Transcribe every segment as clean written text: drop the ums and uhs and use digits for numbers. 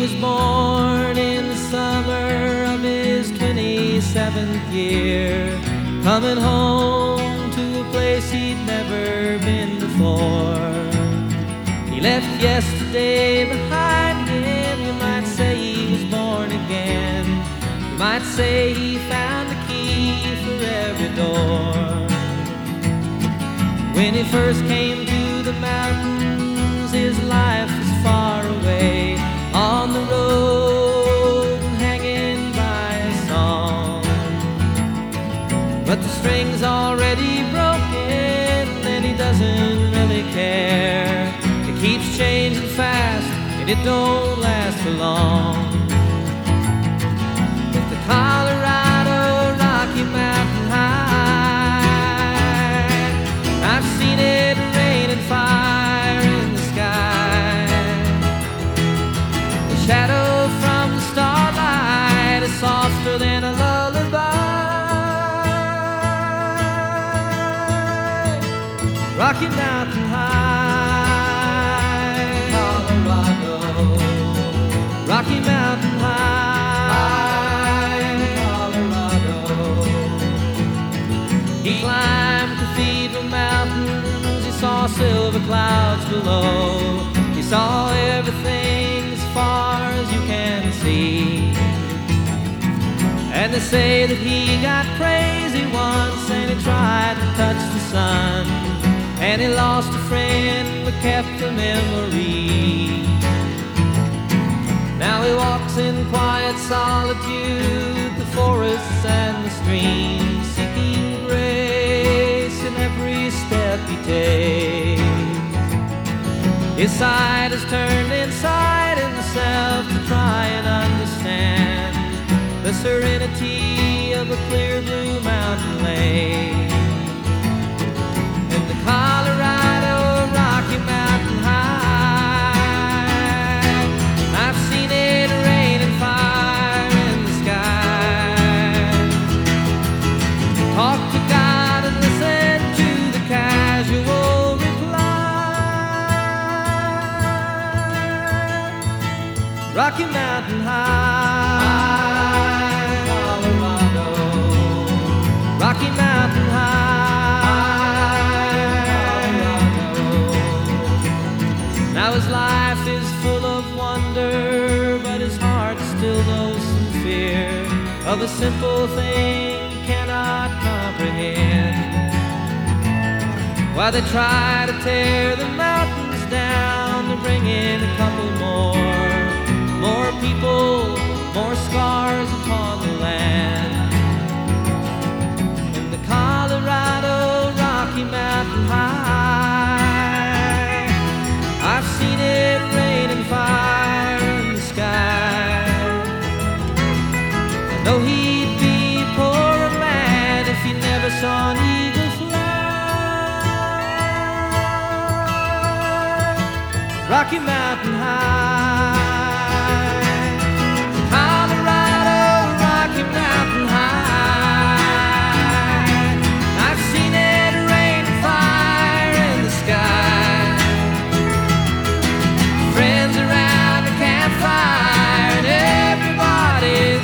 was born in the summer of his 27th year, coming home to a place he'd never been before. He left yesterday behind him. You might say he was born again. You might say he found the key for every door. When he first came to the mountains, his life was far away, on the road and hanging by a song. But the string's already broken and he doesn't really care. It keeps changing fast and it don't last for long. With the Colorado Rocky Mountain High, I've seen it rain and fire in the sky. The shadow from the starlight is softer than a lullaby. Rocky Mountain High, Colorado. Rocky Mountain High, Colorado. He climbed Cathedral Mountains, he saw silver clouds below. He saw everything as far as you can see. And they say that he got crazy once and he tried to touch the sun, and he lost a friend but kept the memory. Now he walks in quiet solitude, the forests and the streams, seeking grace in every step he takes. His side is turned inside himself to try and understand the serenity of a clear blue mountain lake. In the Colorado Rocky Mountain High, I've seen it rain and fire in the sky. Talk to God and listen to the casual reply. Rocky Mountain High, Colorado. Rocky Mountain High, Colorado. Now his life is full of wonder, but his heart still knows some fear of a simple thing he cannot comprehend. While they try to tear the mountains down to bring in a couple more people, more scars upon the land. In the Colorado Rocky Mountain High, I've seen it rain and fire in the sky. I know he'd be a poorer man if he never saw an eagle fly. Rocky Mountain High, Colorado Rocky Mountain High, I've seen it rain and fire in the sky. Friends around the campfire and everybody's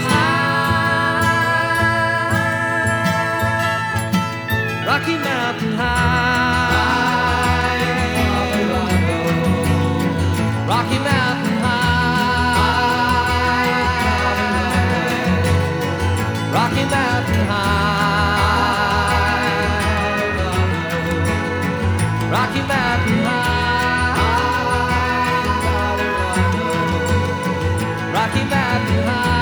high. Rocky Mountain High, Colorado. Rocky Mountain High, Rocky Mountain High, Rocky Mountain High, Rocky Mountain High.